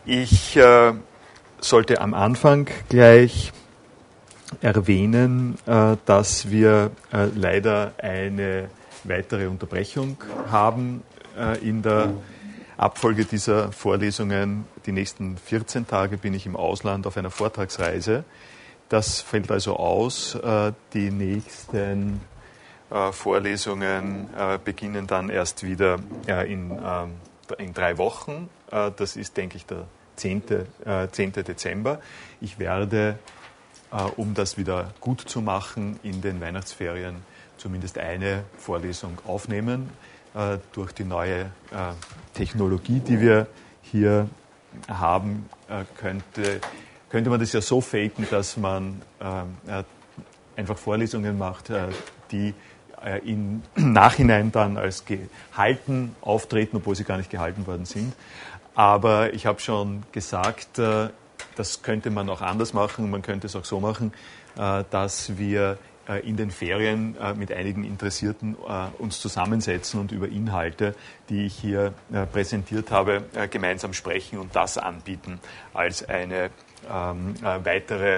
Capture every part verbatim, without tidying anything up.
Ich äh, sollte am Anfang gleich erwähnen, äh, dass wir äh, leider eine weitere Unterbrechung haben äh, in der Abfolge dieser Vorlesungen. Die nächsten vierzehn Tage bin ich im Ausland auf einer Vortragsreise. Das fällt also aus. Äh, die nächsten äh, Vorlesungen äh, beginnen dann erst wieder äh, in, äh, in drei Wochen. Äh, das ist, denke ich, der zehnte Dezember. Ich werde, äh, um das wieder gut zu machen, in den Weihnachtsferien zumindest eine Vorlesung aufnehmen. Äh, durch die neue äh, Technologie, die wir hier haben, äh, könnte, könnte man das ja so faken, dass man äh, einfach Vorlesungen macht, äh, die äh, im Nachhinein dann als gehalten auftreten, obwohl sie gar nicht gehalten worden sind. Aber ich habe schon gesagt, äh, das könnte man auch anders machen. Man könnte es auch so machen, äh, dass wir äh, in den Ferien äh, mit einigen Interessierten äh, uns zusammensetzen und über Inhalte, die ich hier äh, präsentiert habe, äh, gemeinsam sprechen und das anbieten als eine ähm, äh, weitere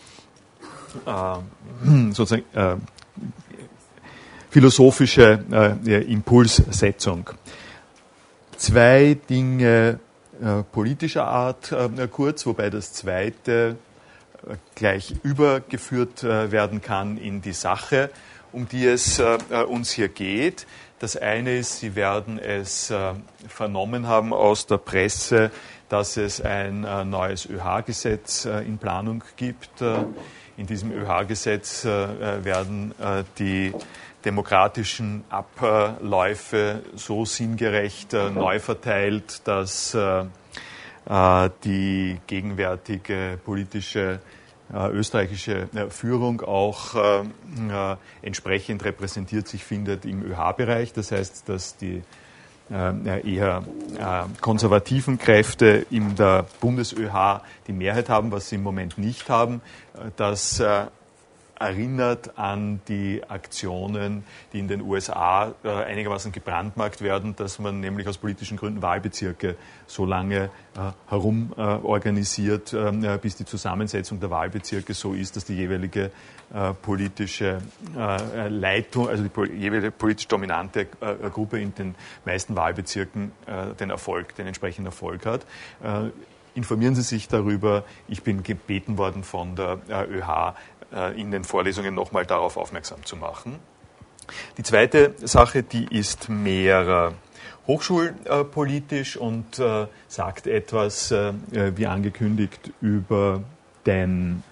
äh, sozusagen äh, philosophische äh, Impulssetzung. Zwei Dinge äh, politischer Art äh, kurz, wobei das zweite äh, gleich übergeführt äh, werden kann in die Sache, um die es äh, uns hier geht. Das eine ist, Sie werden es äh, vernommen haben aus der Presse, dass es ein äh, neues ÖH-Gesetz äh, in Planung gibt. Äh, in diesem ÖH-Gesetz äh, werden äh, die demokratischen Abläufe so sinngerecht äh, neu verteilt, dass äh, die gegenwärtige politische äh, österreichische äh, Führung auch äh, äh, entsprechend repräsentiert sich findet im ÖH-Bereich. Das heißt, dass die äh, eher äh, konservativen Kräfte in der Bundes-ÖH die Mehrheit haben, was sie im Moment nicht haben. Das äh, erinnert an die Aktionen, die in den U S A äh, einigermaßen gebrandmarkt werden, dass man nämlich aus politischen Gründen Wahlbezirke so lange äh, herum äh, organisiert, äh, bis die Zusammensetzung der Wahlbezirke so ist, dass die jeweilige äh, politische äh, Leitung, also die pol- jeweilige politisch dominante äh, Gruppe in den meisten Wahlbezirken äh, den Erfolg, den entsprechenden Erfolg hat. Äh, informieren Sie sich darüber. Ich bin gebeten worden von der äh, ÖH, in den Vorlesungen nochmal darauf aufmerksam zu machen. Die zweite Sache, die ist mehr äh, hochschulpolitisch und äh, sagt etwas, äh, wie angekündigt, über den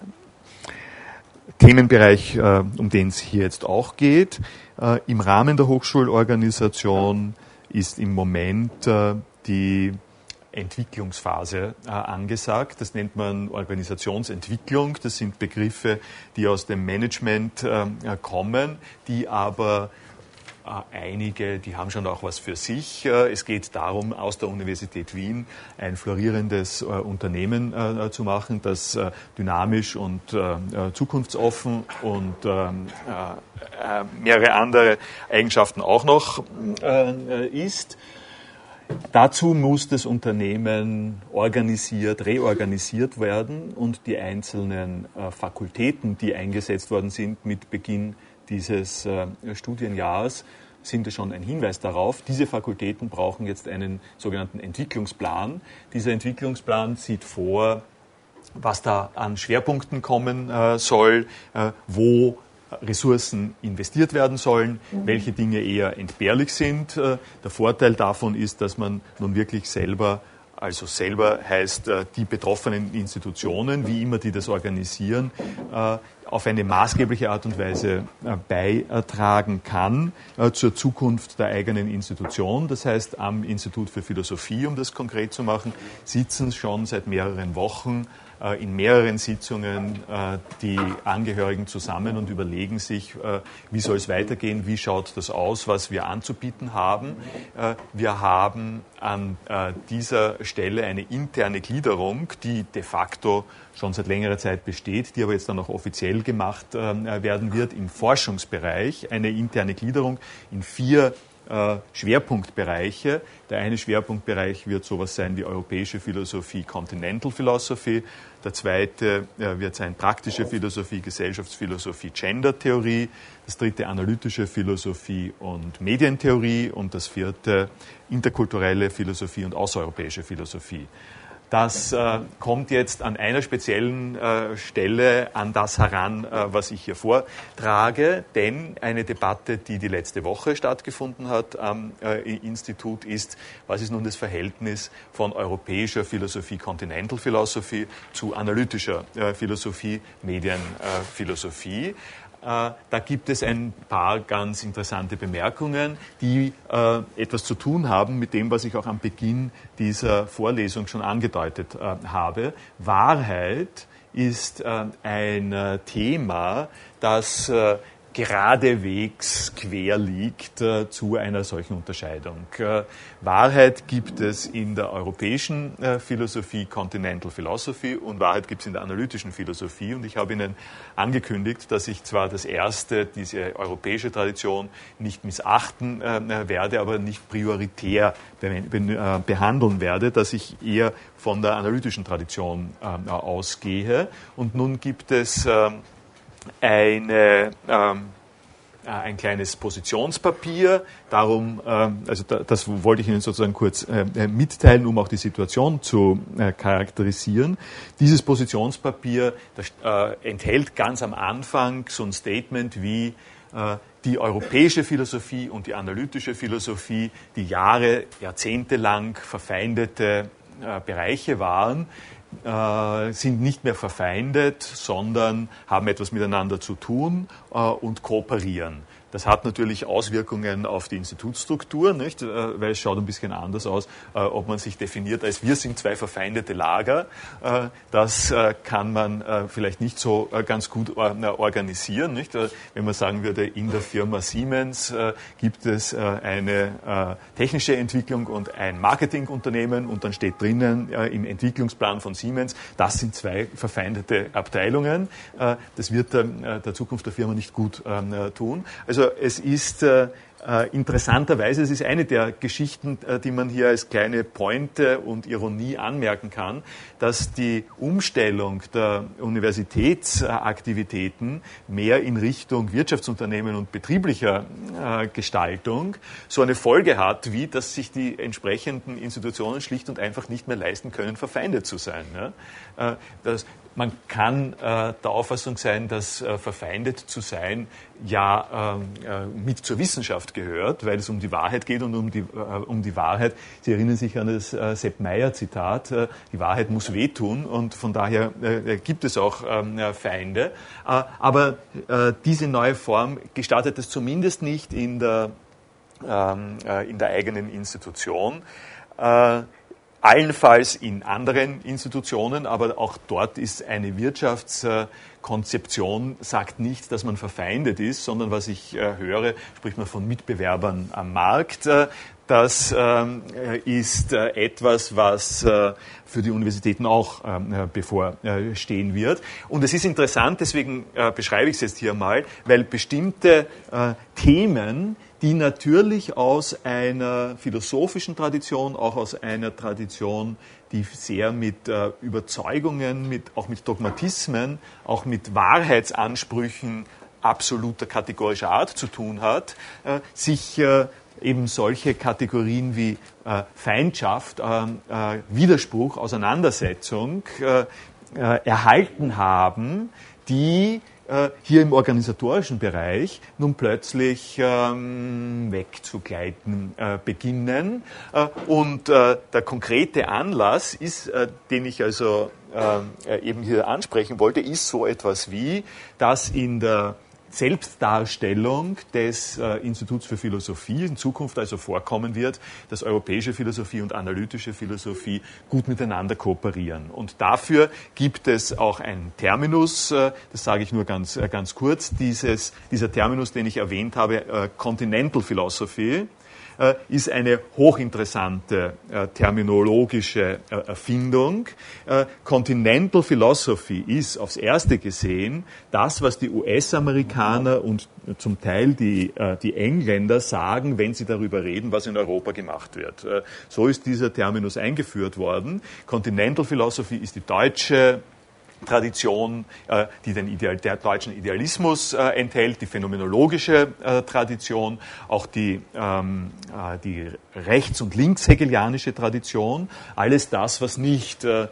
Themenbereich, äh, um den es hier jetzt auch geht. Äh, im Rahmen der Hochschulorganisation ist im Moment äh, die Entwicklungsphase äh, angesagt. Das nennt man Organisationsentwicklung. Das sind Begriffe, die aus dem Management äh, kommen, die aber äh, einige, die haben schon auch was für sich. Äh, es geht darum, aus der Universität Wien ein florierendes äh, Unternehmen äh, zu machen, das äh, dynamisch und äh, zukunftsoffen und ähm, äh, mehrere andere Eigenschaften auch noch äh, ist. Dazu muss das Unternehmen organisiert, reorganisiert werden und die einzelnen äh, Fakultäten, die eingesetzt worden sind mit Beginn dieses äh, Studienjahres, sind es schon ein Hinweis darauf. Diese Fakultäten brauchen jetzt einen sogenannten Entwicklungsplan. Dieser Entwicklungsplan sieht vor, was da an Schwerpunkten kommen äh, soll, äh, wo Ressourcen investiert werden sollen, welche Dinge eher entbehrlich sind. Der Vorteil davon ist, dass man nun wirklich selber, also selber heißt die betroffenen Institutionen, wie immer die das organisieren, auf eine maßgebliche Art und Weise beitragen kann zur Zukunft der eigenen Institution. Das heißt, am Institut für Philosophie, um das konkret zu machen, sitzen schon seit mehreren Wochen in mehreren Sitzungen die Angehörigen zusammen und überlegen sich, wie soll es weitergehen, wie schaut das aus, was wir anzubieten haben. Wir haben an dieser Stelle eine interne Gliederung, die de facto schon seit längerer Zeit besteht, die aber jetzt dann auch offiziell gemacht werden wird im Forschungsbereich, eine interne Gliederung in vier äh, Schwerpunktbereiche. Der eine Schwerpunktbereich wird sowas sein wie europäische Philosophie, Continental Philosophy. Der zweite äh, wird sein praktische Philosophie, Gesellschaftsphilosophie, Gendertheorie. Das dritte analytische Philosophie und Medientheorie. Und das vierte interkulturelle Philosophie und außereuropäische Philosophie. Das äh, kommt jetzt an einer speziellen äh, Stelle an das heran, äh, was ich hier vortrage, denn eine Debatte, die die letzte Woche stattgefunden hat am äh, Institut, ist, was ist nun das Verhältnis von europäischer Philosophie, Continental Philosophy, zu analytischer äh, Philosophie, Medienphilosophie. Äh, Da gibt es ein paar ganz interessante Bemerkungen, die äh, etwas zu tun haben mit dem, was ich auch am Beginn dieser Vorlesung schon angedeutet äh, habe. Wahrheit ist äh, ein äh, Thema, das äh, geradewegs quer liegt äh, zu einer solchen Unterscheidung. Äh, Wahrheit gibt es in der europäischen äh, Philosophie, Continental Philosophy, und Wahrheit gibt es in der analytischen Philosophie. Und ich habe Ihnen angekündigt, dass ich zwar das erste, diese europäische Tradition, nicht missachten äh, werde, aber nicht prioritär be be äh, behandeln werde, dass ich eher von der analytischen Tradition äh, ausgehe. Und nun gibt es äh, eine, ähm, ein kleines Positionspapier. Darum, ähm, also da, das wollte ich Ihnen sozusagen kurz äh, mitteilen, um auch die Situation zu äh, charakterisieren. Dieses Positionspapier, das äh, enthält ganz am Anfang so ein Statement wie äh, die europäische Philosophie und die analytische Philosophie, die Jahre, Jahrzehnte lang verfeindete äh, Bereiche waren, Äh, sind nicht mehr verfeindet, sondern haben etwas miteinander zu tun äh, und kooperieren. Das hat natürlich Auswirkungen auf die Institutsstruktur, nicht? Äh, weil es schaut ein bisschen anders aus, äh, ob man sich definiert als wir sind zwei verfeindete Lager. Äh, das äh, kann man äh, vielleicht nicht so äh, ganz gut äh, organisieren. Nicht? Äh, wenn man sagen würde, in der Firma Siemens äh, gibt es äh, eine äh, technische Entwicklung und ein Marketingunternehmen und dann steht drinnen äh, im Entwicklungsplan von Siemens, das sind zwei verfeindete Abteilungen. Äh, das wird äh, der Zukunft der Firma nicht gut äh, tun. Also es ist äh, interessanterweise, es ist eine der Geschichten, äh, die man hier als kleine Pointe und Ironie anmerken kann, dass die Umstellung der Universitätsaktivitäten mehr in Richtung Wirtschaftsunternehmen und betrieblicher äh, Gestaltung so eine Folge hat, wie dass sich die entsprechenden Institutionen schlicht und einfach nicht mehr leisten können, verfeindet zu sein. Ja? Äh, das, Man kann äh, der Auffassung sein, dass äh, verfeindet zu sein ja äh, mit zur Wissenschaft gehört, weil es um die Wahrheit geht und um die, äh, um die Wahrheit. Sie erinnern sich an das äh, Sepp Meyer-Zitat, äh, die Wahrheit muss wehtun und von daher äh, gibt es auch äh, Feinde. Äh, aber äh, diese neue Form gestaltet es zumindest nicht in der, äh, in der eigenen Institution. Äh, Allenfalls in anderen Institutionen, aber auch dort ist eine Wirtschaftskonzeption, sagt nicht, dass man verfeindet ist, sondern was ich höre, spricht man von Mitbewerbern am Markt. Das ist etwas, was für die Universitäten auch bevorstehen wird. Und es ist interessant, deswegen beschreibe ich es jetzt hier mal, weil bestimmte Themen, die natürlich aus einer philosophischen Tradition, auch aus einer Tradition, die sehr mit äh, Überzeugungen, mit, auch mit Dogmatismen, auch mit Wahrheitsansprüchen absoluter kategorischer Art zu tun hat, äh, sich äh, eben solche Kategorien wie äh, Feindschaft, äh, äh, Widerspruch, Auseinandersetzung äh, äh, erhalten haben, die hier im organisatorischen Bereich nun plötzlich ähm, wegzugleiten äh, beginnen. Äh, und äh, der konkrete Anlass ist, äh, den ich also äh, eben hier ansprechen wollte, ist so etwas wie, dass in der Selbstdarstellung des äh, Instituts für Philosophie in Zukunft also vorkommen wird, dass europäische Philosophie und analytische Philosophie gut miteinander kooperieren. Und dafür gibt es auch einen Terminus, äh, das sage ich nur ganz, äh, ganz kurz, dieses, dieser Terminus, den ich erwähnt habe, äh, Continental Philosophy, äh, ist eine hochinteressante äh, terminologische äh, Erfindung. Äh, Continental Philosophy ist aufs Erste gesehen das, was die U S-Amerikaner und zum Teil die, äh, die Engländer sagen, wenn sie darüber reden, was in Europa gemacht wird. Äh, so ist dieser Terminus eingeführt worden. Continental Philosophy ist die deutsche Tradition, äh, die den Ideal, der deutschen Idealismus äh, enthält, die phänomenologische äh, Tradition, auch die, ähm, äh, die rechts- und linkshegelianische Tradition, alles das, was nicht äh,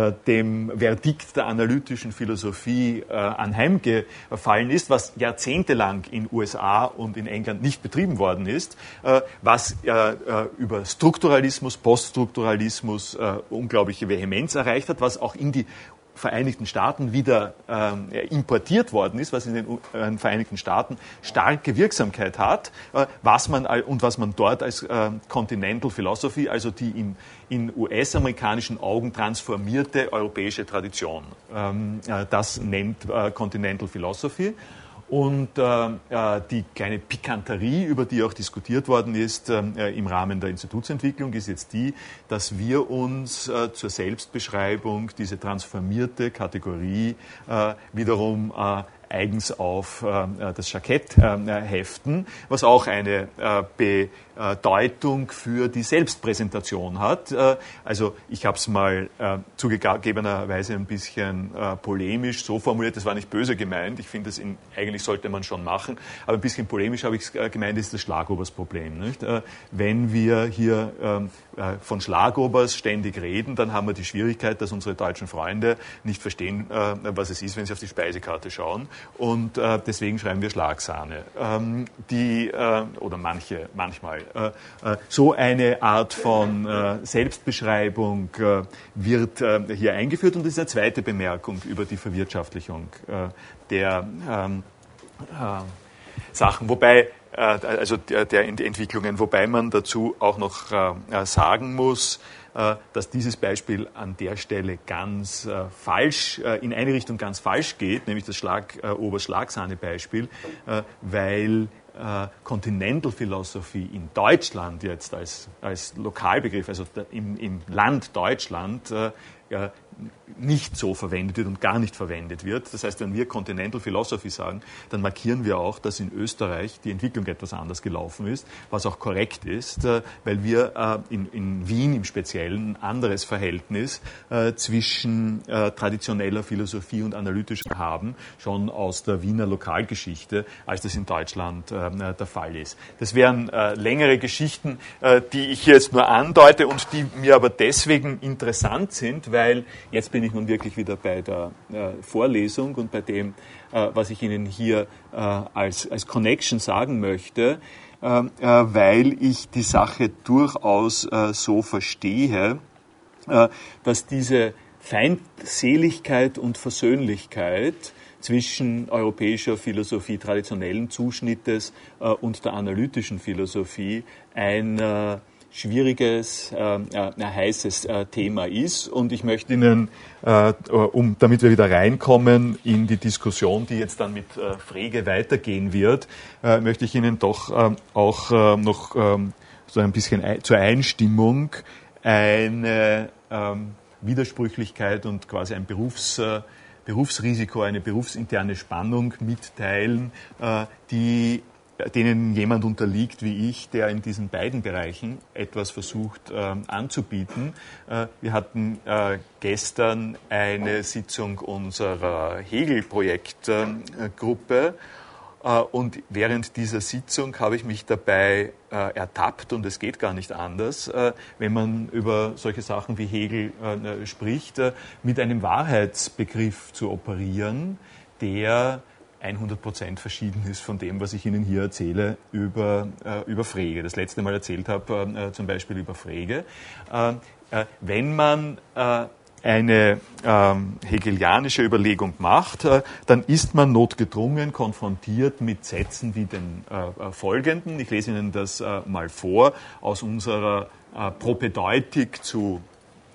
dem Verdikt der analytischen Philosophie äh, anheimgefallen ist, was jahrzehntelang in U S A und in England nicht betrieben worden ist, äh, was äh, über Strukturalismus, Poststrukturalismus äh, unglaubliche Vehemenz erreicht hat, was auch in die Vereinigten Staaten wieder ähm, importiert worden ist, was in den äh, Vereinigten Staaten starke Wirksamkeit hat, äh, was man und was man dort als äh, Continental Philosophy, also die in, in U S-amerikanischen Augen transformierte europäische Tradition, ähm, äh, das nennt äh, Continental Philosophy. Und äh, die kleine Pikanterie, über die auch diskutiert worden ist äh, im Rahmen der Institutsentwicklung, ist jetzt die, dass wir uns äh, zur Selbstbeschreibung diese transformierte Kategorie äh, wiederum äh, eigens auf äh, das Jackett äh, heften, was auch eine äh, Bedeutung für die Selbstpräsentation hat. Äh, also ich habe es mal äh, zugegebenerweise ein bisschen äh, polemisch so formuliert, das war nicht böse gemeint, ich finde, das in, eigentlich sollte man schon machen, aber ein bisschen polemisch habe ich es äh, gemeint, das ist das Schlagobers-Problem. Nicht? Äh, wenn wir hier äh, von Schlagobers ständig reden, dann haben wir die Schwierigkeit, dass unsere deutschen Freunde nicht verstehen, äh, was es ist, wenn sie auf die Speisekarte schauen. Und äh, deswegen schreiben wir Schlagsahne. Ähm, die, äh, oder manche, manchmal. Äh, äh, so eine Art von äh, Selbstbeschreibung äh, wird äh, hier eingeführt. Und das ist eine zweite Bemerkung über die Verwirtschaftlichung äh, der ähm, äh, Sachen. Wobei, äh, also der, der Entwicklungen, wobei man dazu auch noch äh, sagen muss, dass dieses Beispiel an der Stelle ganz äh, falsch, äh, in eine Richtung ganz falsch geht, nämlich das Schlag, äh, Oberschlagsahne-Beispiel, äh, weil äh, Continental Philosophy in Deutschland jetzt als, als Lokalbegriff, also im, im Land Deutschland, äh, äh, nicht so verwendet wird und gar nicht verwendet wird. Das heißt, wenn wir Continental Philosophy sagen, dann markieren wir auch, dass in Österreich die Entwicklung etwas anders gelaufen ist, was auch korrekt ist, weil wir in, in Wien im Speziellen ein anderes Verhältnis zwischen traditioneller Philosophie und analytischer haben, schon aus der Wiener Lokalgeschichte, als das in Deutschland der Fall ist. Das wären längere Geschichten, die ich jetzt nur andeute und die mir aber deswegen interessant sind, weil jetzt bin ich nun wirklich wieder bei der äh, Vorlesung und bei dem, äh, was ich Ihnen hier äh, als, als Connection sagen möchte, äh, äh, weil ich die Sache durchaus äh, so verstehe, äh, dass diese Feindseligkeit und Versöhnlichkeit zwischen europäischer Philosophie traditionellen Zuschnittes äh, und der analytischen Philosophie ein äh, schwieriges, äh, ein heißes äh, Thema ist. Und ich möchte Ihnen, äh, um, damit wir wieder reinkommen in die Diskussion, die jetzt dann mit äh, Frege weitergehen wird, äh, möchte ich Ihnen doch äh, auch äh, noch äh, so ein bisschen ein, zur Einstimmung eine äh, Widersprüchlichkeit und quasi ein Berufs, äh, Berufsrisiko, eine berufsinterne Spannung mitteilen, äh, die denen jemand unterliegt wie ich, der in diesen beiden Bereichen etwas versucht äh, anzubieten. Äh, wir hatten äh, gestern eine Sitzung unserer Hegel-Projektgruppe äh, und während dieser Sitzung habe ich mich dabei äh, ertappt, und es geht gar nicht anders, äh, wenn man über solche Sachen wie Hegel äh, spricht, äh, mit einem Wahrheitsbegriff zu operieren, der hundert Prozent verschieden ist von dem, was ich Ihnen hier erzähle über, äh, über Frege. Das letzte Mal erzählt habe, äh, zum Beispiel über Frege. Äh, äh, wenn man äh, eine ähm, hegelianische Überlegung macht, äh, dann ist man notgedrungen konfrontiert mit Sätzen wie den äh, folgenden. Ich lese Ihnen das äh, mal vor aus unserer äh, Propedeutik zu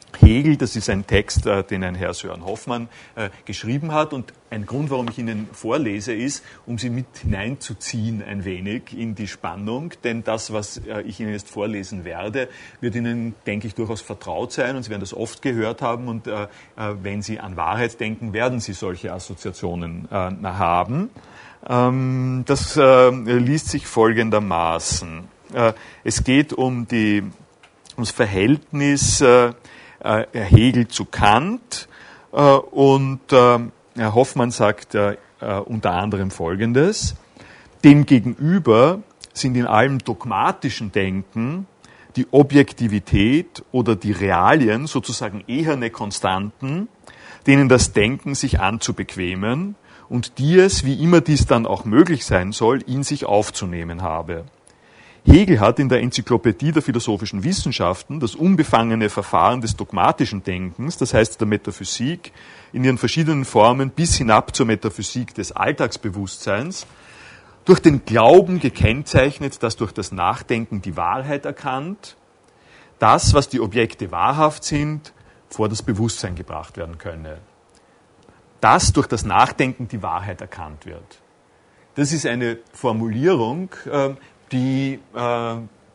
Hegel, das ist ein Text, äh, den ein Herr Sören Hoffmann äh, geschrieben hat, und ein Grund, warum ich Ihnen vorlese, ist, um Sie mit hineinzuziehen ein wenig in die Spannung, denn das, was äh, ich Ihnen jetzt vorlesen werde, wird Ihnen, denke ich, durchaus vertraut sein, und Sie werden das oft gehört haben, und äh, äh, wenn Sie an Wahrheit denken, werden Sie solche Assoziationen äh, haben. Ähm, das äh, liest sich folgendermaßen. Äh, es geht um die, ums Verhältnis äh, Hegel zu Kant, äh, und äh, Herr Hoffmann sagt äh, unter anderem Folgendes: Demgegenüber sind in allem dogmatischen Denken die Objektivität oder die Realien sozusagen eherne Konstanten, denen das Denken sich anzubequemen und die es, wie immer dies dann auch möglich sein soll, in sich aufzunehmen habe. Hegel hat in der Enzyklopädie der philosophischen Wissenschaften das unbefangene Verfahren des dogmatischen Denkens, das heißt der Metaphysik, in ihren verschiedenen Formen bis hinab zur Metaphysik des Alltagsbewusstseins, durch den Glauben gekennzeichnet, dass durch das Nachdenken die Wahrheit erkannt, das, was die Objekte wahrhaft sind, vor das Bewusstsein gebracht werden könne. Dass durch das Nachdenken die Wahrheit erkannt wird. Das ist eine Formulierung, die äh,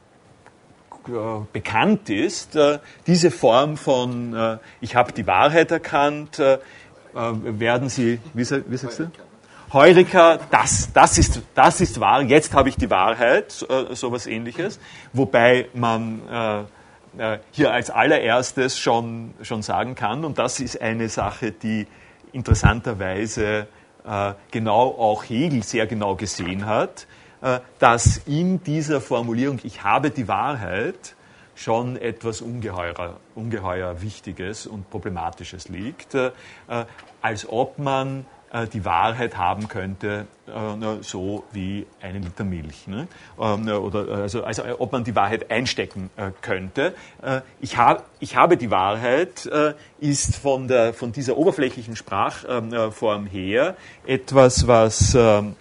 bekannt ist. Äh, diese Form von äh, ich habe die Wahrheit erkannt, äh, werden Sie, wie, wie sagst du? Heureka, das, das, ist, das ist wahr, jetzt habe ich die Wahrheit, äh, sowas Ähnliches. Wobei man äh, äh, hier als allererstes schon, schon sagen kann, und das ist eine Sache, die interessanterweise äh, genau auch Hegel sehr genau gesehen hat, dass in dieser Formulierung, ich habe die Wahrheit, schon etwas ungeheuer, ungeheuer Wichtiges und Problematisches liegt, als ob man die Wahrheit haben könnte, so wie einen Liter Milch. Ne? Oder also, also ob man die Wahrheit einstecken könnte. Ich, hab, ich habe die Wahrheit ist von, der, von dieser oberflächlichen Sprachform her etwas, was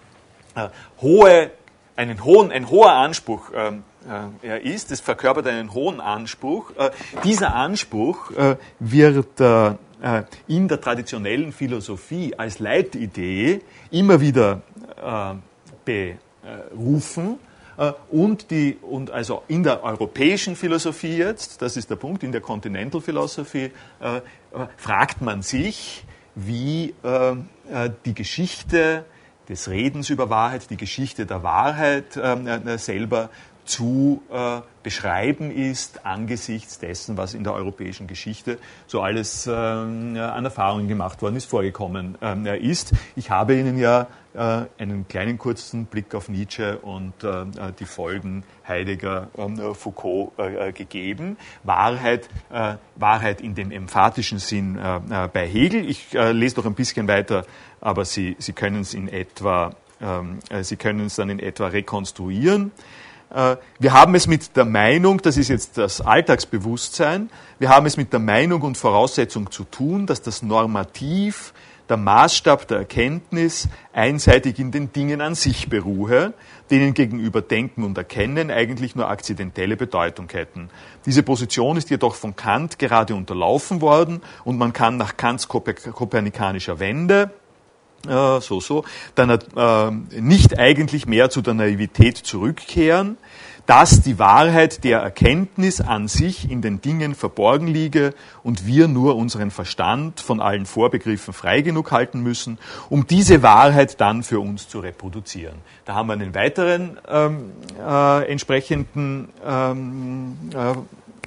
hohe Einen hohen, ein hoher Anspruch äh, er ist, es verkörpert einen hohen Anspruch. Äh, dieser Anspruch äh, wird äh, in der traditionellen Philosophie als Leitidee immer wieder äh, berufen. Äh, und, die, und also in der europäischen Philosophie jetzt, das ist der Punkt, in der Continental Philosophy, äh, fragt man sich, wie äh, die Geschichte des Redens über Wahrheit, die Geschichte der Wahrheit äh, selber zu äh, beschreiben ist angesichts dessen, was in der europäischen Geschichte so alles äh, an Erfahrungen gemacht worden ist, vorgekommen äh, ist. Ich habe Ihnen ja äh, einen kleinen kurzen Blick auf Nietzsche und äh, die Folgen Heidegger, äh, Foucault äh, gegeben. Wahrheit, äh, Wahrheit in dem emphatischen Sinn äh, bei Hegel. Ich äh, lese noch ein bisschen weiter, aber Sie, Sie können es in etwa, ähm, Sie können es dann in etwa rekonstruieren. Wir haben es mit der Meinung, das ist jetzt das Alltagsbewusstsein, wir haben es mit der Meinung und Voraussetzung zu tun, dass das Normativ, der Maßstab der Erkenntnis einseitig in den Dingen an sich beruhe, denen gegenüber Denken und Erkennen eigentlich nur akzidentelle Bedeutung hätten. Diese Position ist jedoch von Kant gerade unterlaufen worden und man kann nach Kants kopernikanischer Wende Äh, so, so, dann äh, nicht eigentlich mehr zu der Naivität zurückkehren, dass die Wahrheit der Erkenntnis an sich in den Dingen verborgen liege und wir nur unseren Verstand von allen Vorbegriffen frei genug halten müssen, um diese Wahrheit dann für uns zu reproduzieren. Da haben wir einen weiteren ähm, äh, entsprechenden ähm, äh,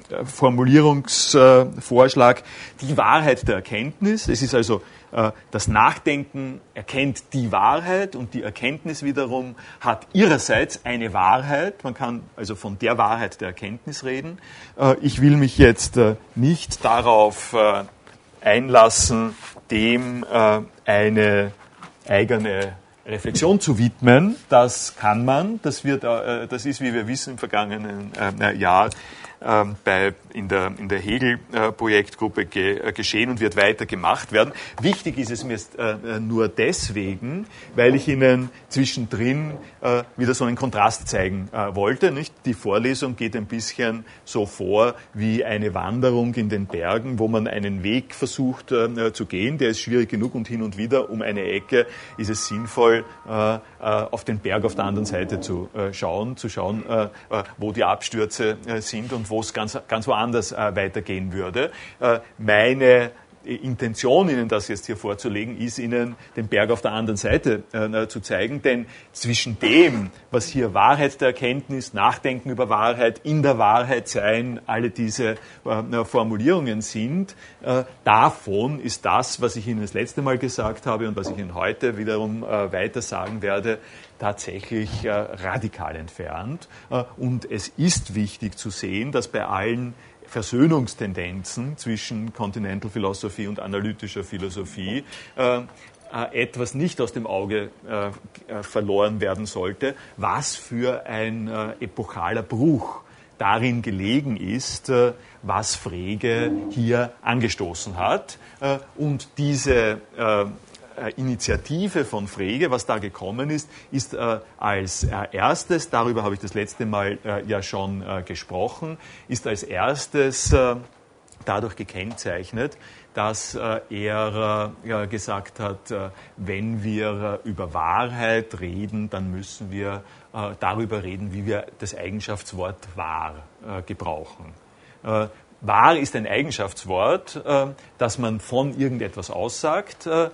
Formulierungsvorschlag, die Wahrheit der Erkenntnis. Es ist also das Nachdenken erkennt die Wahrheit und die Erkenntnis wiederum hat ihrerseits eine Wahrheit. Man kann also von der Wahrheit der Erkenntnis reden. Ich will mich jetzt nicht darauf einlassen, dem eine eigene Reflexion zu widmen. Das kann man. Das wird, das ist, wie wir wissen, im vergangenen Jahr ähm, bei, in der, in der Hegel-Projektgruppe ge, äh, geschehen und wird weiter gemacht werden. Wichtig ist es mir äh, nur deswegen, weil ich Ihnen zwischendrin äh, wieder so einen Kontrast zeigen äh, wollte. Nicht? Die Vorlesung geht ein bisschen so vor wie eine Wanderung in den Bergen, wo man einen Weg versucht äh, zu gehen. Der ist schwierig genug und hin und wieder um eine Ecke ist es sinnvoll, äh, auf den Berg auf der anderen Seite zu äh, schauen, zu schauen, äh, wo die Abstürze äh, sind und wo es ganz, ganz woanders äh, weitergehen würde. Äh, meine Intention, Ihnen das jetzt hier vorzulegen, ist, Ihnen den Berg auf der anderen Seite äh, zu zeigen, denn zwischen dem, was hier Wahrheit der Erkenntnis, Nachdenken über Wahrheit, in der Wahrheit sein, alle diese äh, Formulierungen sind, äh, davon ist das, was ich Ihnen das letzte Mal gesagt habe und was ich Ihnen heute wiederum äh, weiter sagen werde, tatsächlich äh, radikal entfernt. Äh, und es ist wichtig zu sehen, dass bei allen Versöhnungstendenzen zwischen Continental Philosophy und analytischer Philosophie äh, etwas nicht aus dem Auge äh, verloren werden sollte, was für ein äh, epochaler Bruch darin gelegen ist, äh, was Frege hier angestoßen hat. Äh, und diese äh, Initiative von Frege, was da gekommen ist, ist äh, als äh, erstes, darüber habe ich das letzte Mal äh, ja schon äh, gesprochen, ist als erstes äh, dadurch gekennzeichnet, dass äh, er äh, gesagt hat, äh, wenn wir äh, über Wahrheit reden, dann müssen wir äh, darüber reden, wie wir das Eigenschaftswort wahr äh, gebrauchen. Äh, Wahr ist ein Eigenschaftswort, äh, das man von irgendetwas aussagt. Äh,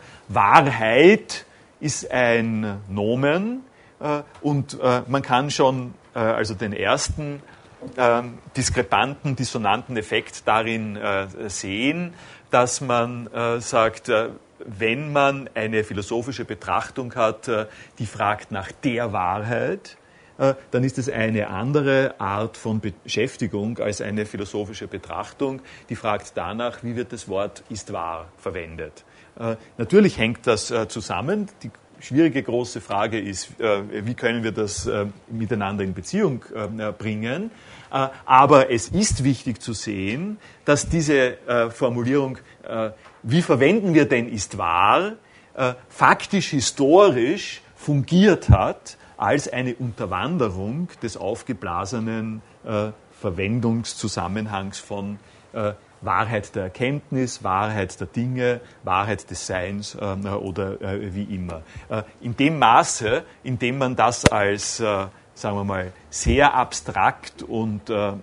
Wahrheit ist ein Nomen äh, und äh, man kann schon äh, also den ersten äh, diskrepanten, dissonanten Effekt darin äh, sehen, dass man äh, sagt, äh, wenn man eine philosophische Betrachtung hat, äh, die fragt nach der Wahrheit, dann ist es eine andere Art von Beschäftigung als eine philosophische Betrachtung, die fragt danach, wie wird das Wort ist wahr verwendet. Äh, natürlich hängt das äh, zusammen. Die schwierige große Frage ist, äh, wie können wir das äh, miteinander in Beziehung äh, bringen. Äh, aber es ist wichtig zu sehen, dass diese äh, Formulierung, äh, wie verwenden wir denn ist wahr, äh, faktisch historisch fungiert hat als eine Unterwanderung des aufgeblasenen äh, Verwendungszusammenhangs von äh, Wahrheit der Erkenntnis, Wahrheit der Dinge, Wahrheit des Seins äh, oder äh, wie immer. Äh, in dem Maße, in dem man das als, äh, sagen wir mal, sehr abstrakt und äh,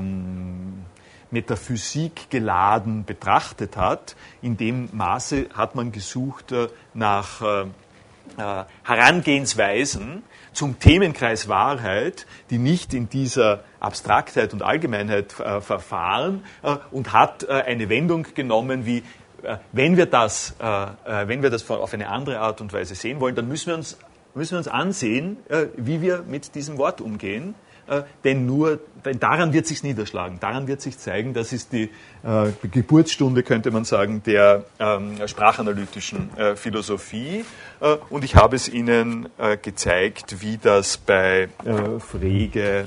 ähm, Metaphysik geladen betrachtet hat, in dem Maße hat man gesucht äh, nach äh, äh, Herangehensweisen zum Themenkreis Wahrheit, die nicht in dieser Abstraktheit und Allgemeinheit äh, verfahren äh, und hat äh, eine Wendung genommen wie, äh, wenn wir das, äh, wenn wir das auf eine andere Art und Weise sehen wollen, dann müssen wir uns, müssen wir uns ansehen, äh, wie wir mit diesem Wort umgehen. Äh, denn nur, denn daran wird sich's niederschlagen, daran wird sich zeigen, das ist die äh, Geburtsstunde, könnte man sagen, der ähm, sprachanalytischen äh, Philosophie. Äh, und ich habe es Ihnen äh, gezeigt, wie das bei äh, Frege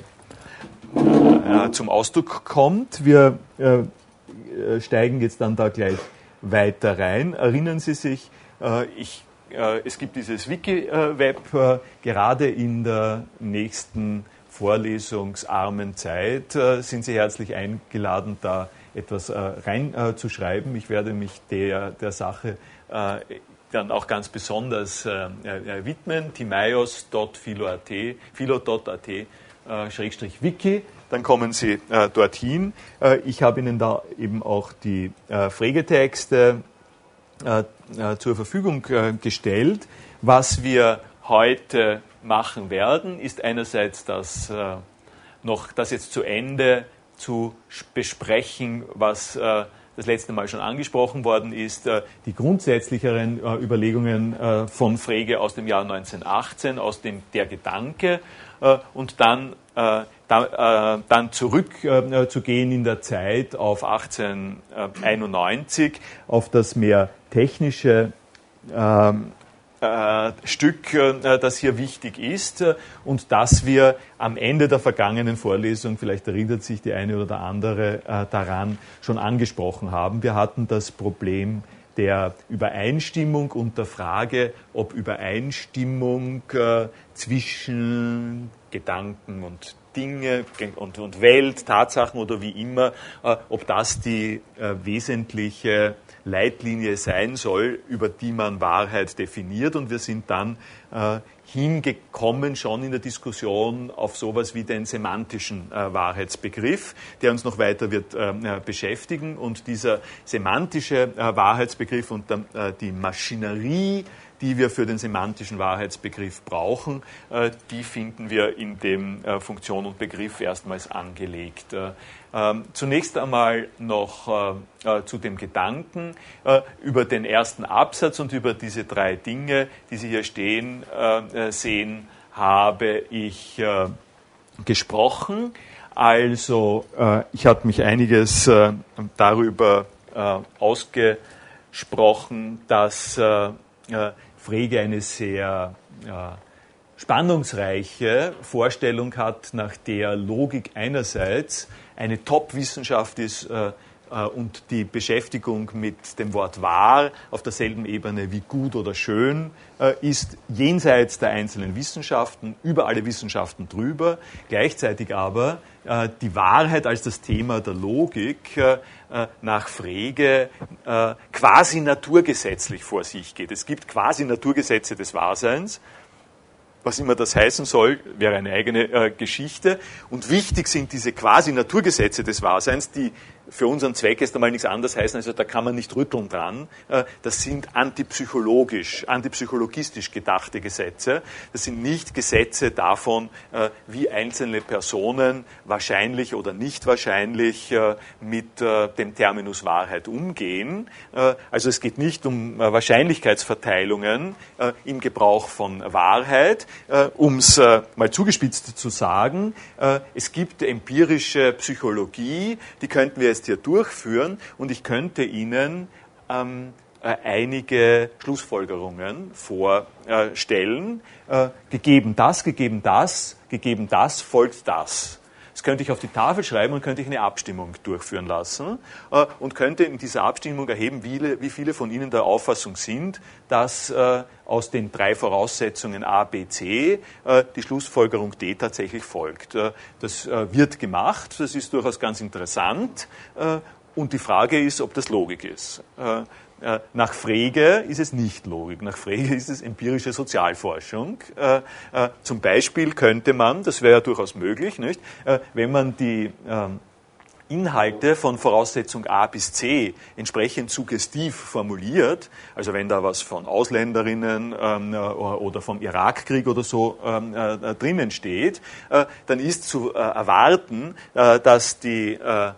äh, zum Ausdruck kommt. Wir äh, steigen jetzt dann da gleich weiter rein. Erinnern Sie sich, äh, ich, äh, es gibt dieses Wiki-Web, äh, gerade in der nächsten vorlesungsarmen Zeit äh, sind Sie herzlich eingeladen, da etwas äh, reinzuschreiben. Äh, ich werde mich der, der Sache äh, dann auch ganz besonders äh, äh, widmen. timaios punkt philo punkt at äh, Schrägstrich Wiki. Dann kommen Sie äh, dorthin. Äh, ich habe Ihnen da eben auch die äh, Fregetexte äh, äh, zur Verfügung äh, gestellt. Was wir heute machen werden, ist einerseits das äh, noch das jetzt zu Ende zu besprechen, was äh, das letzte Mal schon angesprochen worden ist, äh, die grundsätzlicheren äh, Überlegungen äh, von Frege aus dem Jahr neunzehnhundertachtzehn, aus dem Der Gedanke, äh, und dann, äh, da, äh, dann zurück äh, zu gehen in der Zeit auf achtzehnhunderteinundneunzig, auf das mehr technische äh, äh, Stück, äh, das hier wichtig ist äh, und das wir am Ende der vergangenen Vorlesung, vielleicht erinnert sich die eine oder der andere äh, daran, schon angesprochen haben. Wir hatten das Problem der Übereinstimmung und der Frage, ob Übereinstimmung äh, zwischen Gedanken und Dinge und, und Welt, Tatsachen oder wie immer, äh, ob das die äh, wesentliche Leitlinie sein soll, über die man Wahrheit definiert. Und wir sind dann äh, hingekommen, schon in der Diskussion, auf sowas wie den semantischen äh, Wahrheitsbegriff, der uns noch weiter wird äh, beschäftigen. Und dieser semantische äh, Wahrheitsbegriff und dann, äh, die Maschinerie, die wir für den semantischen Wahrheitsbegriff brauchen, äh, die finden wir in dem äh, Funktion und Begriff erstmals angelegt. Äh, ähm, zunächst einmal noch äh, äh, zu dem Gedanken. Äh, über den ersten Absatz und über diese drei Dinge, die Sie hier stehen äh, sehen, habe ich äh, gesprochen. Also äh, ich habe mich einiges äh, darüber äh, ausgesprochen, dass äh, Frege eine sehr ja, spannungsreiche Vorstellung hat, nach der Logik einerseits eine Top-Wissenschaft ist äh, äh, und die Beschäftigung mit dem Wort wahr auf derselben Ebene wie gut oder schön äh, ist, jenseits der einzelnen Wissenschaften, über alle Wissenschaften drüber, gleichzeitig aber äh, die Wahrheit als das Thema der Logik äh, nach Frege äh, quasi naturgesetzlich vor sich geht. Es gibt quasi Naturgesetze des Wahrseins. Was immer das heißen soll, wäre eine eigene äh, Geschichte. Und wichtig sind diese quasi Naturgesetze des Wahrseins, die für unseren Zweck erst einmal nichts anderes heißen, also da kann man nicht rütteln dran. Äh, das sind antipsychologisch, antipsychologistisch gedachte Gesetze. Das sind nicht Gesetze davon, äh, wie einzelne Personen wahrscheinlich oder nicht wahrscheinlich äh, mit äh, dem Terminus Wahrheit umgehen. Äh, also es geht nicht um äh, Wahrscheinlichkeitsverteilungen äh, im Gebrauch von Wahrheit. Äh, um es äh, mal zugespitzt zu sagen, äh, es gibt empirische Psychologie, die könnten wir jetzt hier durchführen und ich könnte Ihnen ähm, äh, einige Schlussfolgerungen vorstellen. Äh, gegeben das, gegeben das, gegeben das, folgt das. Das könnte ich auf die Tafel schreiben und könnte ich eine Abstimmung durchführen lassen äh, und könnte in dieser Abstimmung erheben, wie, wie viele von Ihnen der Auffassung sind, dass äh, aus den drei Voraussetzungen A, B, C äh, die Schlussfolgerung D tatsächlich folgt. Äh, das äh, wird gemacht, das ist durchaus ganz interessant äh, und die Frage ist, ob das Logik ist. Äh, Nach Frege ist es nicht Logik, nach Frege ist es empirische Sozialforschung. Äh, äh, zum Beispiel könnte man, das wäre ja durchaus möglich, nicht, äh, wenn man die äh, Inhalte von Voraussetzung A bis C entsprechend suggestiv formuliert, also wenn da was von Ausländerinnen ähm, oder vom Irakkrieg oder so ähm, äh, drinnen steht, äh, dann ist zu äh, erwarten, äh, dass die äh,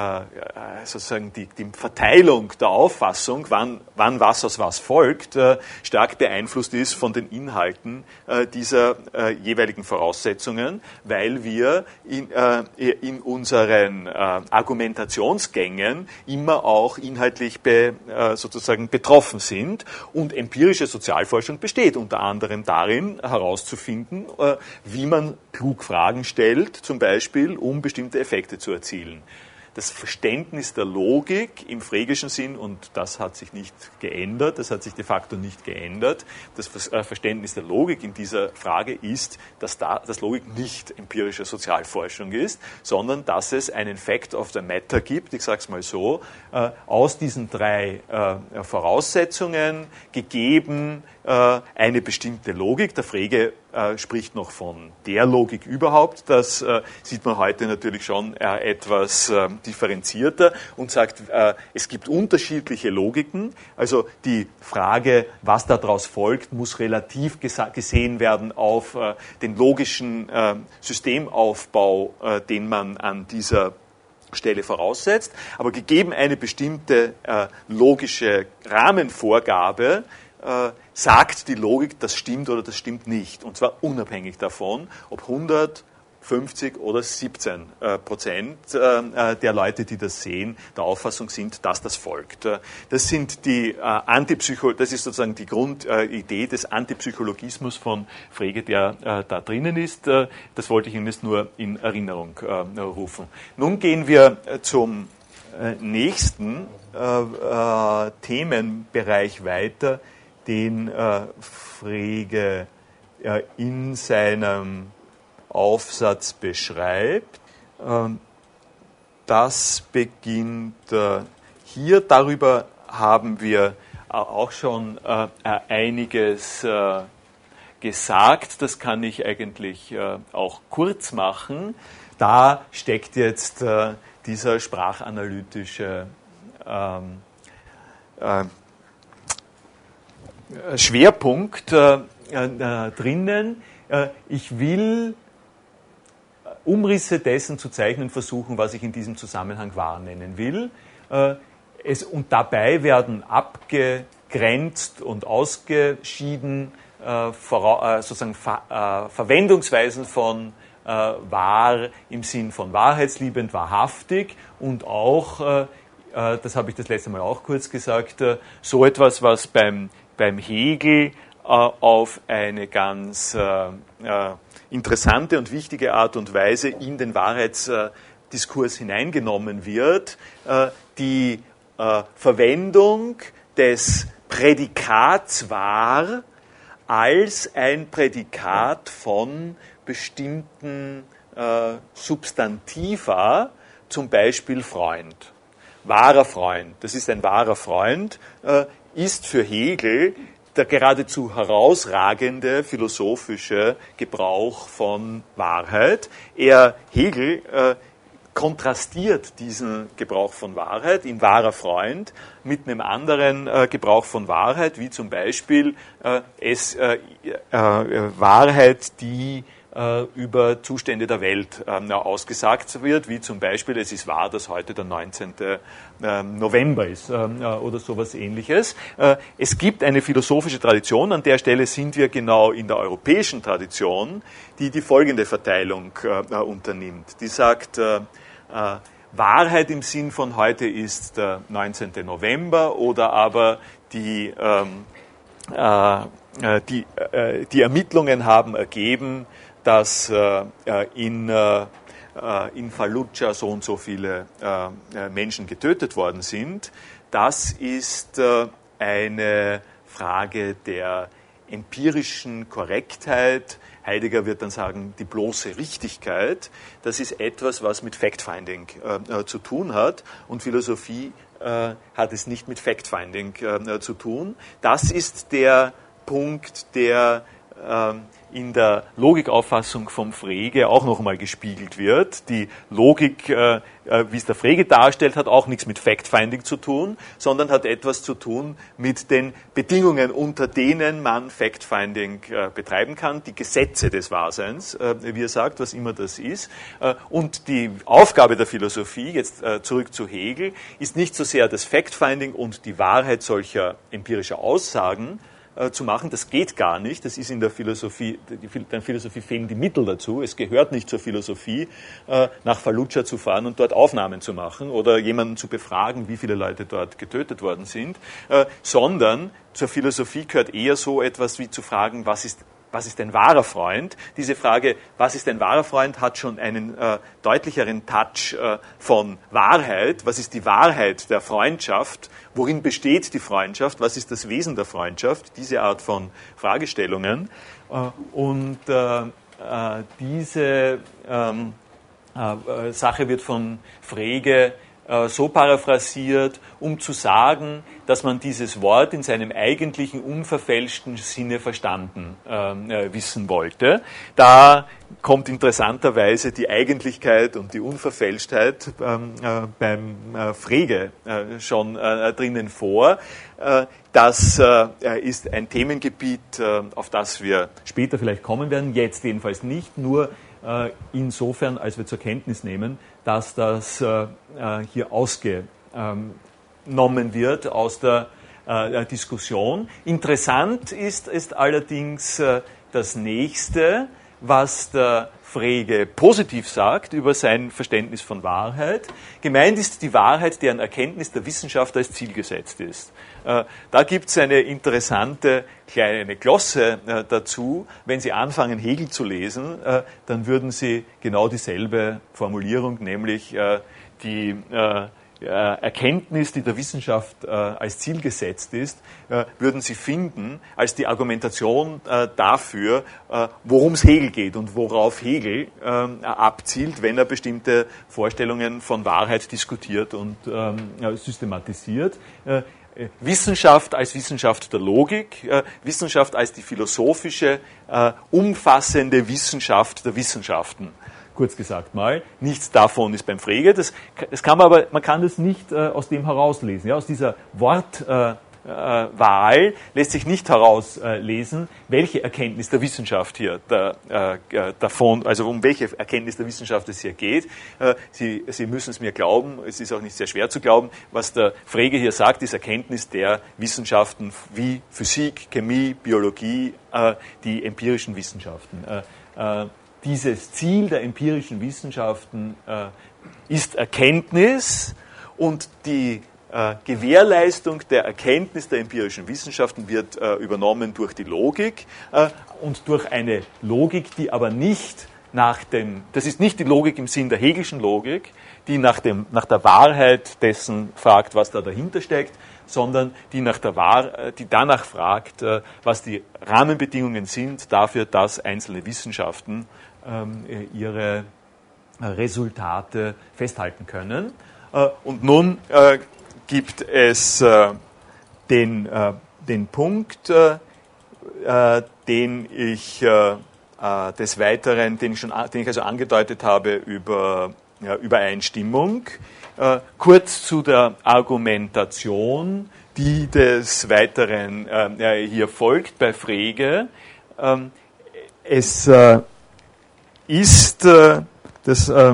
sozusagen die, die Verteilung der Auffassung, wann, wann was aus was folgt, stark beeinflusst ist von den Inhalten dieser jeweiligen Voraussetzungen, weil wir in, in unseren Argumentationsgängen immer auch inhaltlich be, sozusagen betroffen sind und empirische Sozialforschung besteht unter anderem darin, herauszufinden, wie man klug Fragen stellt, zum Beispiel, um bestimmte Effekte zu erzielen. Das Verständnis der Logik im fregischen Sinn, und das hat sich nicht geändert, das hat sich de facto nicht geändert, das Verständnis der Logik in dieser Frage ist, dass, da, dass Logik nicht empirische Sozialforschung ist, sondern dass es einen Fact of the Matter gibt, ich sage es mal so, äh, aus diesen drei äh, Voraussetzungen gegeben äh, eine bestimmte Logik. Der Frege äh, spricht noch von der Logik überhaupt, das äh, sieht man heute natürlich schon äh, etwas äh, differenzierter und sagt, äh, es gibt unterschiedliche Logiken, also die Frage, was daraus folgt, muss relativ gesa- gesehen werden auf äh, den logischen äh, Systemaufbau, äh, den man an dieser Stelle voraussetzt, aber gegeben eine bestimmte äh, logische Rahmenvorgabe, äh, sagt die Logik, das stimmt oder das stimmt nicht, und zwar unabhängig davon, ob hundert fünfzig oder siebzehn Prozent der Leute, die das sehen, der Auffassung sind, dass das folgt. Das sind die Antipsycho, das ist sozusagen die Grundidee des Antipsychologismus von Frege, der da drinnen ist. Das wollte ich Ihnen jetzt nur in Erinnerung rufen. Nun gehen wir zum nächsten Themenbereich weiter, den Frege in seinem Aufsatz beschreibt. Das beginnt hier. Darüber haben wir auch schon einiges gesagt. Das kann ich eigentlich auch kurz machen. Da steckt jetzt dieser sprachanalytische Schwerpunkt drinnen. Ich will Umrisse dessen zu zeichnen versuchen, was ich in diesem Zusammenhang wahrnehmen will. Es, und dabei werden abgegrenzt und ausgeschieden äh, vor, äh, sozusagen Ver, äh, Verwendungsweisen von äh, wahr im Sinn von wahrheitsliebend, wahrhaftig und auch, äh, äh, das habe ich das letzte Mal auch kurz gesagt, äh, so etwas, was beim, beim Hegel äh, auf eine ganz äh, äh, interessante und wichtige Art und Weise in den Wahrheitsdiskurs hineingenommen wird, äh, die äh, Verwendung des Prädikats wahr als ein Prädikat von bestimmten äh, Substantiva, zum Beispiel Freund. Wahrer Freund, das ist ein wahrer Freund, äh, ist für Hegel der geradezu herausragende philosophische Gebrauch von Wahrheit. Er, Hegel, äh, kontrastiert diesen Gebrauch von Wahrheit in wahrer Freund mit einem anderen äh, Gebrauch von Wahrheit, wie zum Beispiel äh, es, äh, äh, Wahrheit, die äh, über Zustände der Welt äh, ausgesagt wird, wie zum Beispiel, es ist wahr, dass heute der neunzehnte November ist äh, oder sowas Ähnliches. Äh, es gibt eine philosophische Tradition, an der Stelle sind wir genau in der europäischen Tradition, die die folgende Verteilung äh, unternimmt. Die sagt, äh, äh, Wahrheit im Sinn von heute ist der neunzehnte November oder aber die, ähm, äh, die, äh, die Ermittlungen haben ergeben, dass äh, in, äh, in Fallujah so und so viele äh, Menschen getötet worden sind. Das ist äh, eine Frage der empirischen Korrektheit. Heidegger wird dann sagen, die bloße Richtigkeit. Das ist etwas, was mit Fact-Finding äh, zu tun hat. Und Philosophie äh, hat es nicht mit Fact-Finding äh, zu tun. Das ist der Punkt, der äh, in der Logikauffassung vom Frege auch noch einmal gespiegelt wird. Die Logik, äh, wie es der Frege darstellt, hat auch nichts mit Fact-Finding zu tun, sondern hat etwas zu tun mit den Bedingungen, unter denen man Fact-Finding äh, betreiben kann, die Gesetze des Wahrseins, äh, wie er sagt, was immer das ist. Äh, und die Aufgabe der Philosophie, jetzt äh, zurück zu Hegel, ist nicht so sehr das Fact-Finding und die Wahrheit solcher empirischer Aussagen, zu machen. Das geht gar nicht. Das ist in der Philosophie, der Philosophie fehlen die Mittel dazu. Es gehört nicht zur Philosophie, nach Fallujah zu fahren und dort Aufnahmen zu machen oder jemanden zu befragen, wie viele Leute dort getötet worden sind, sondern zur Philosophie gehört eher so etwas wie zu fragen, was ist Was ist ein wahrer Freund? Diese Frage, was ist ein wahrer Freund, hat schon einen äh, deutlicheren Touch äh, von Wahrheit. Was ist die Wahrheit der Freundschaft? Worin besteht die Freundschaft? Was ist das Wesen der Freundschaft? Diese Art von Fragestellungen. Äh, und äh, äh, diese ähm, äh, Sache wird von Frege äh, so paraphrasiert, um zu sagen, dass man dieses Wort in seinem eigentlichen unverfälschten Sinne verstanden äh, wissen wollte. Da kommt interessanterweise die Eigentlichkeit und die Unverfälschtheit ähm, äh, beim äh, Frege äh, schon äh, drinnen vor. Äh, das äh, ist ein Themengebiet, äh, auf das wir später vielleicht kommen werden, jetzt jedenfalls nicht, nur äh, insofern, als wir zur Kenntnis nehmen, dass das äh, hier ausge ähm, genommen wird aus der äh, Diskussion. Interessant ist, ist allerdings äh, das nächste, was der Frege positiv sagt über sein Verständnis von Wahrheit. Gemeint ist die Wahrheit, deren Erkenntnis der Wissenschaft als Ziel gesetzt ist. Da gibt es eine interessante kleine Glosse dazu. Wenn Sie anfangen, Hegel zu lesen, dann würden Sie genau dieselbe Formulierung, nämlich die Erkenntnis, die der Wissenschaft äh, als Ziel gesetzt ist, äh, würden Sie finden als die Argumentation äh, dafür, äh, worum es Hegel geht und worauf Hegel äh, abzielt, wenn er bestimmte Vorstellungen von Wahrheit diskutiert und ähm, systematisiert. Äh, Wissenschaft als Wissenschaft der Logik, äh, Wissenschaft als die philosophische, äh, umfassende Wissenschaft der Wissenschaften. Kurz gesagt mal, nichts davon ist beim Frege. Das, das kann man aber, man kann das nicht äh, aus dem herauslesen. Ja? Aus dieser Wortwahl äh, äh, lässt sich nicht herauslesen, welche Erkenntnis der Wissenschaft hier da, äh, davon, also um welche Erkenntnis der Wissenschaft es hier geht. Äh, Sie, Sie müssen es mir glauben, es ist auch nicht sehr schwer zu glauben, was der Frege hier sagt, ist Erkenntnis der Wissenschaften wie Physik, Chemie, Biologie, äh, die empirischen Wissenschaften. Äh, äh, Dieses Ziel der empirischen Wissenschaften äh, ist Erkenntnis und die äh, Gewährleistung der Erkenntnis der empirischen Wissenschaften wird äh, übernommen durch die Logik äh, und durch eine Logik, die aber nicht nach dem, das ist nicht die Logik im Sinn der Hegelschen Logik, die nach, dem, nach der Wahrheit dessen fragt, was da dahinter steckt, sondern die, nach der Wahr, die danach fragt, äh, was die Rahmenbedingungen sind dafür, dass einzelne Wissenschaften ihre Resultate festhalten können. Und nun gibt es den, den Punkt, den ich des Weiteren, den ich, schon, den ich also angedeutet habe über Übereinstimmung. Kurz zu der Argumentation, die des Weiteren hier folgt bei Frege. Es ist, äh, das äh,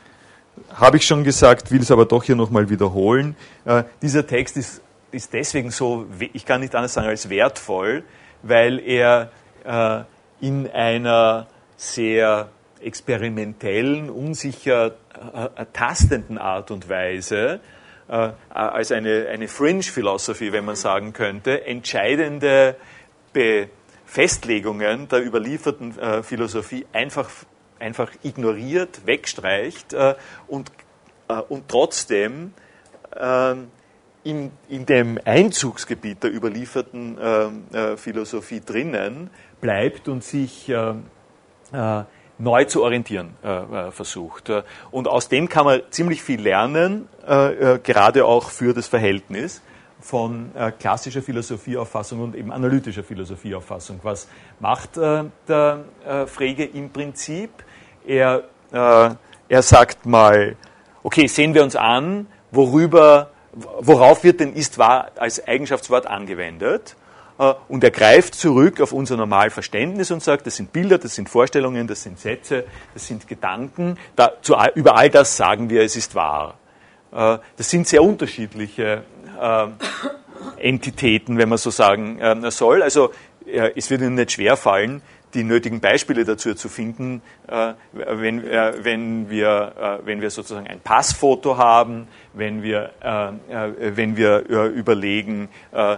habe ich schon gesagt, will es aber doch hier nochmal wiederholen, äh, dieser Text ist, ist deswegen so, ich kann nicht anders sagen als wertvoll, weil er äh, in einer sehr experimentellen, unsicher äh, tastenden Art und Weise, äh, als eine, eine Fringe-Philosophy, wenn man sagen könnte, entscheidende Be- Festlegungen der überlieferten äh, Philosophie einfach einfach ignoriert, wegstreicht äh, und, äh, und trotzdem äh, in, in dem Einzugsgebiet der überlieferten äh, äh, Philosophie drinnen bleibt und sich äh, äh, neu zu orientieren äh, versucht. Und aus dem kann man ziemlich viel lernen, äh, äh, gerade auch für das Verhältnis von äh, klassischer Philosophieauffassung und eben analytischer Philosophieauffassung. Was macht äh, der äh, Frege im Prinzip? Er, äh, er sagt mal, okay, sehen wir uns an, worüber, worauf wird denn ist wahr als Eigenschaftswort angewendet? Äh, und er greift zurück auf unser Normalverständnis und sagt, das sind Bilder, das sind Vorstellungen, das sind Sätze, das sind Gedanken. Da, zu, über all das sagen wir, es ist wahr. Äh, das sind sehr unterschiedliche äh, Entitäten, wenn man so sagen äh, soll. Also äh, es wird Ihnen nicht schwerfallen, die nötigen Beispiele dazu zu finden, äh, wenn, äh, wenn, wir, äh, wenn wir sozusagen ein Passfoto haben, wenn wir, äh, äh, wenn wir äh, überlegen, äh, äh,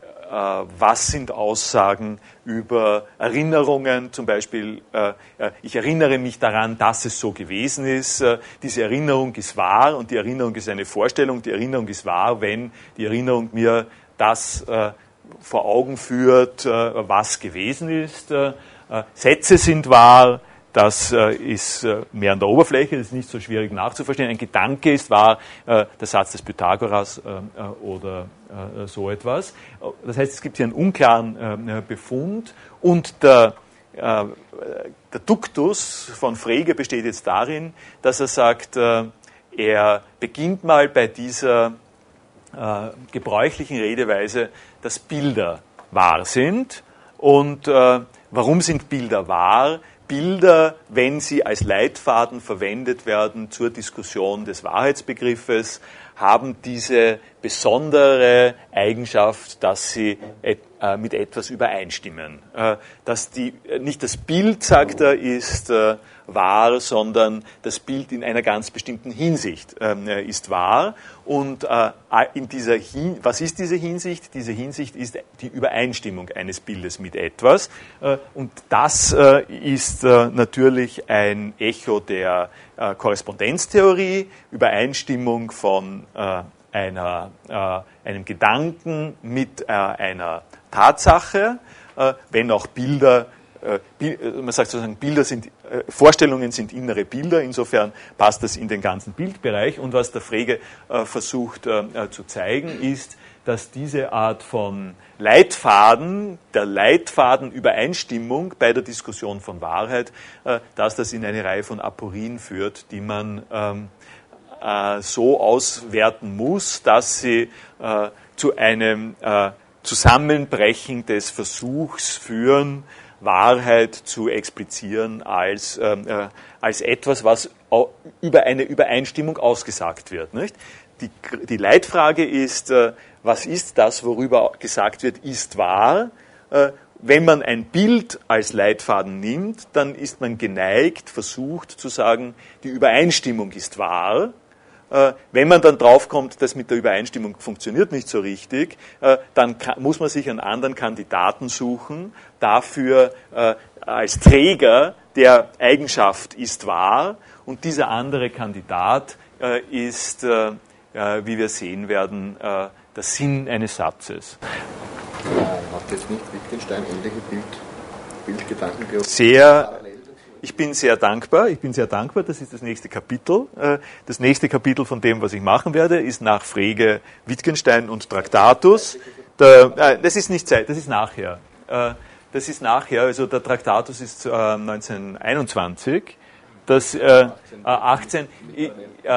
was sind Aussagen über Erinnerungen, zum Beispiel, äh, äh, ich erinnere mich daran, dass es so gewesen ist, äh, diese Erinnerung ist wahr und die Erinnerung ist eine Vorstellung, die Erinnerung ist wahr, wenn die Erinnerung mir das äh, vor Augen führt, äh, was gewesen ist. Äh, Sätze sind wahr, das äh, ist äh, mehr an der Oberfläche, das ist nicht so schwierig nachzuverstehen. Ein Gedanke ist wahr, äh, der Satz des Pythagoras äh, oder äh, so etwas. Das heißt, es gibt hier einen unklaren äh, Befund und der, äh, der Duktus von Frege besteht jetzt darin, dass er sagt, äh, er beginnt mal bei dieser äh, gebräuchlichen Redeweise, dass Bilder wahr sind und äh, warum sind Bilder wahr? Bilder, wenn sie als Leitfaden verwendet werden zur Diskussion des Wahrheitsbegriffes, haben diese besondere Eigenschaft, dass sie et, äh, mit etwas übereinstimmen. Äh, dass die, nicht das Bild, sagt er, ist äh, wahr, sondern das Bild in einer ganz bestimmten Hinsicht äh, ist wahr. Und äh, in dieser Hin- was ist diese Hinsicht? Diese Hinsicht ist die Übereinstimmung eines Bildes mit etwas. Äh, und das äh, ist äh, natürlich ein Echo der äh, Korrespondenztheorie, Übereinstimmung von äh, einer, äh, einem Gedanken mit äh, einer Tatsache, äh, wenn auch Bilder, äh, Bi- man sagt sozusagen, Bilder sind, äh, Vorstellungen sind innere Bilder, insofern passt das in den ganzen Bildbereich. Und was der Frege äh, versucht äh, zu zeigen, ist, dass diese Art von Leitfaden, der Leitfadenübereinstimmung bei der Diskussion von Wahrheit, äh, dass das in eine Reihe von Aporien führt, die man ähm, so auswerten muss, dass sie äh, zu einem äh, Zusammenbrechen des Versuchs führen, Wahrheit zu explizieren als, äh, als etwas, was über eine Übereinstimmung ausgesagt wird. Nicht? Die, die Leitfrage ist, äh, was ist das, worüber gesagt wird, ist wahr? Äh, wenn man ein Bild als Leitfaden nimmt, dann ist man geneigt, versucht zu sagen, die Übereinstimmung ist wahr. Wenn man dann draufkommt, dass mit der Übereinstimmung funktioniert nicht so richtig, dann muss man sich einen anderen Kandidaten suchen, dafür als Träger der Eigenschaft ist wahr. Und dieser andere Kandidat ist, wie wir sehen werden, der Sinn eines Satzes. Hat jetzt nicht Wittgenstein ähnliche Bild, Bildgedanken? Sehr... Ich bin sehr dankbar, ich bin sehr dankbar, das ist das nächste Kapitel. Das nächste Kapitel von dem, was ich machen werde, ist nach Frege Wittgenstein und Traktatus. Der, äh, das ist nicht Zeit, das ist nachher. Äh, das ist nachher, also der Traktatus ist äh, neunzehnhunderteinundzwanzig. Das äh, achtzehn, äh,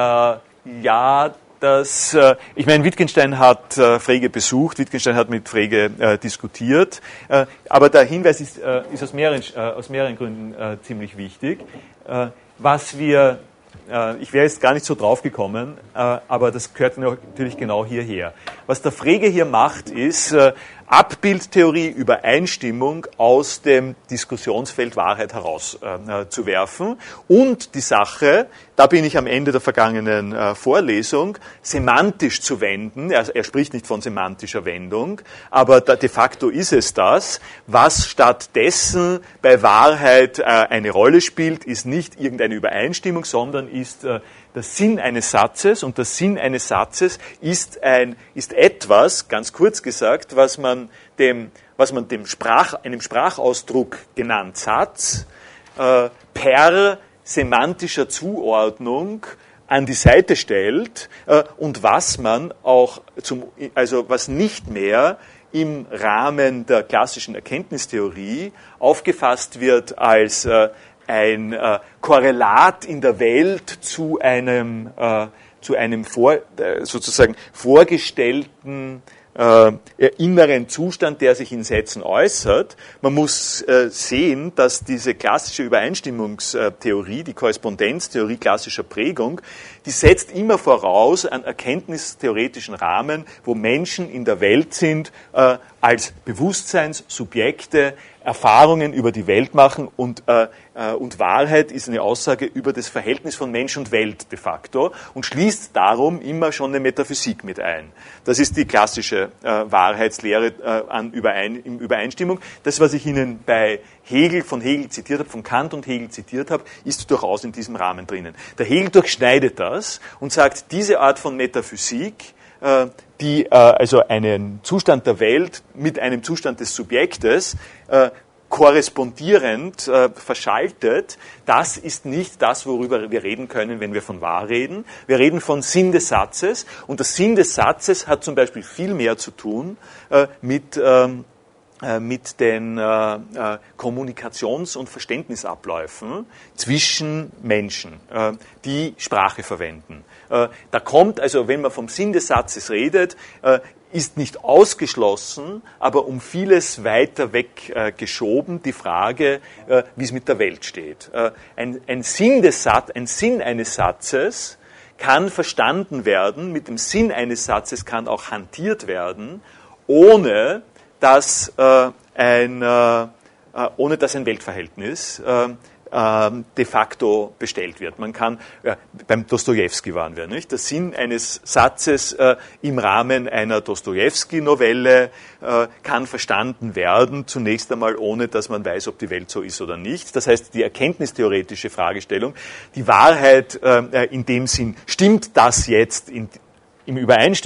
ja, das, äh, ich meine, Wittgenstein hat äh, Frege besucht, Wittgenstein hat mit Frege äh, diskutiert, äh, aber der Hinweis ist, äh, ist aus, mehreren, äh, aus mehreren Gründen äh, ziemlich wichtig. Äh, was wir, äh, ich wäre jetzt gar nicht so drauf gekommen, äh, aber das gehört natürlich genau hierher. Was der Frege hier macht, ist äh, Abbildtheorie, Übereinstimmung aus dem Diskussionsfeld Wahrheit herauszuwerfen äh, und die Sache, da bin ich am Ende der vergangenen äh, Vorlesung, semantisch zu wenden. Er, er spricht nicht von semantischer Wendung, aber da, de facto ist es das. Was stattdessen bei Wahrheit äh, eine Rolle spielt, ist nicht irgendeine Übereinstimmung, sondern ist äh, der Sinn eines Satzes, und der Sinn eines Satzes ist ein, ist etwas, ganz kurz gesagt, was man dem, was man dem Sprach, einem Sprachausdruck genannt Satz, äh, per semantischer Zuordnung an die Seite stellt, äh, und was man auch zum, also was nicht mehr im Rahmen der klassischen Erkenntnistheorie aufgefasst wird als äh, ein äh, Korrelat in der Welt zu einem, äh, zu einem vor, äh, sozusagen vorgestellten äh, inneren Zustand, der sich in Sätzen äußert. Man muss äh, sehen, dass diese klassische Übereinstimmungstheorie, die Korrespondenztheorie klassischer Prägung, die setzt immer voraus einen erkenntnistheoretischen Rahmen, wo Menschen in der Welt sind, äh, als Bewusstseinssubjekte Erfahrungen über die Welt machen, und, äh, äh, und Wahrheit ist eine Aussage über das Verhältnis von Mensch und Welt de facto und schließt darum immer schon eine Metaphysik mit ein. Das ist die klassische äh, Wahrheitslehre äh, an Überein, in Übereinstimmung. Das, was ich Ihnen bei Hegel, von Hegel zitiert habe, von Kant und Hegel zitiert habe, ist durchaus in diesem Rahmen drinnen. Der Hegel durchschneidet das und sagt, diese Art von Metaphysik, äh, die äh, also einen Zustand der Welt mit einem Zustand des Subjektes äh, korrespondierend äh, verschaltet, das ist nicht das, worüber wir reden können, wenn wir von wahr reden. Wir reden von Sinn des Satzes, und der Sinn des Satzes hat zum Beispiel viel mehr zu tun äh, mit ähm, mit den äh, äh, Kommunikations- und Verständnisabläufen zwischen Menschen, äh, die Sprache verwenden. Äh, da kommt, also wenn man vom Sinn des Satzes redet, äh, ist nicht ausgeschlossen, aber um vieles weiter weg äh, geschoben, die Frage, äh, wie es mit der Welt steht. Äh, ein, ein, Sinn des Sat- ein Sinn eines Satzes kann verstanden werden, mit dem Sinn eines Satzes kann auch hantiert werden, ohne dass äh, ein, äh, ohne dass ein Weltverhältnis äh, de facto bestellt wird. Man kann, ja, beim Dostojewski waren wir, nicht? Der Sinn eines Satzes äh, im Rahmen einer Dostojewski-Novelle äh, kann verstanden werden, zunächst einmal ohne, dass man weiß, ob die Welt so ist oder nicht. Das heißt, die erkenntnistheoretische Fragestellung, die Wahrheit äh, in dem Sinn, stimmt das jetzt in im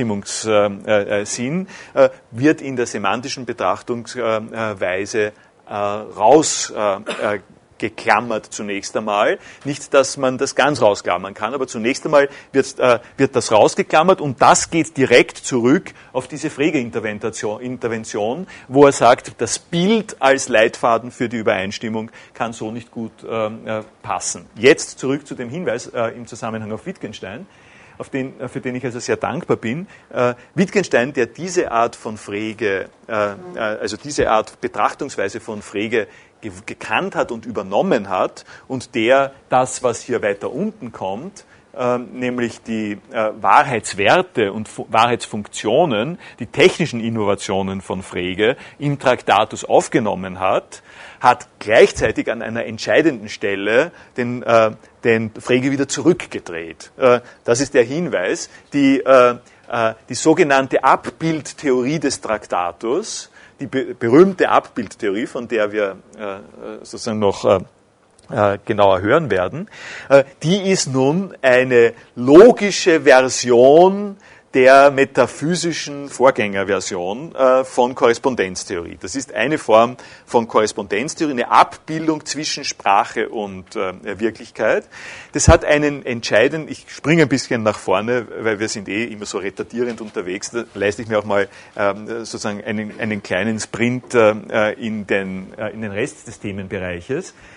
Übereinstimmungssinn, äh, wird in der semantischen Betrachtungsweise äh, raus äh, geklammert zunächst einmal. Nicht, dass man das ganz rausklammern kann, aber zunächst einmal wird, äh, wird das rausgeklammert und das geht direkt zurück auf diese Frege-Intervention, Intervention, wo er sagt, das Bild als Leitfaden für die Übereinstimmung kann so nicht gut äh, passen. Jetzt zurück zu dem Hinweis äh, im Zusammenhang auf Wittgenstein, auf den, für den ich also sehr dankbar bin. Äh, Wittgenstein, der diese Art von Frege, äh, also diese Art Betrachtungsweise von Frege gekannt hat und übernommen hat und der das, was hier weiter unten kommt, äh, nämlich die äh, Wahrheitswerte und Fu- Wahrheitsfunktionen, die technischen Innovationen von Frege im Traktatus aufgenommen hat, hat gleichzeitig an einer entscheidenden Stelle den, äh, den Frege wieder zurückgedreht. Äh, das ist der Hinweis, die, äh, äh, die sogenannte Abbildtheorie des Traktatus, die be- berühmte Abbildtheorie, von der wir äh, sozusagen noch äh, äh, genauer hören werden, äh, die ist nun eine logische Version der metaphysischen Vorgängerversion äh, von Korrespondenztheorie. Das ist eine Form von Korrespondenztheorie, eine Abbildung zwischen Sprache und äh, Wirklichkeit. Das hat einen entscheidenden, ich springe ein bisschen nach vorne, weil wir sind eh immer so retardierend unterwegs, da leiste ich mir auch mal ähm, sozusagen einen, einen kleinen Sprint äh, in, den, äh, in den Rest des Themenbereiches.